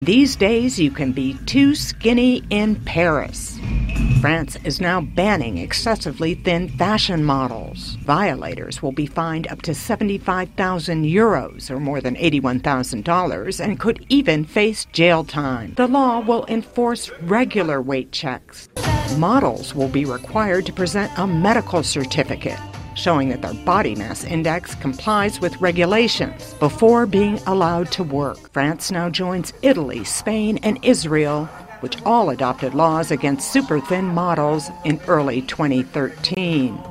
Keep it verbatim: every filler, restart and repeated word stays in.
These days, you can be too skinny in Paris. France is now banning excessively thin fashion models. Violators will be fined up to seventy-five thousand euros, or more than eighty-one thousand dollars, and could even face jail time. The law will enforce regular weight checks. Models will be required to present a medical certificate showing that their body mass index complies with regulations before being allowed to work. France now joins Italy, Spain, and Israel, which all adopted laws against super thin models in early twenty thirteen.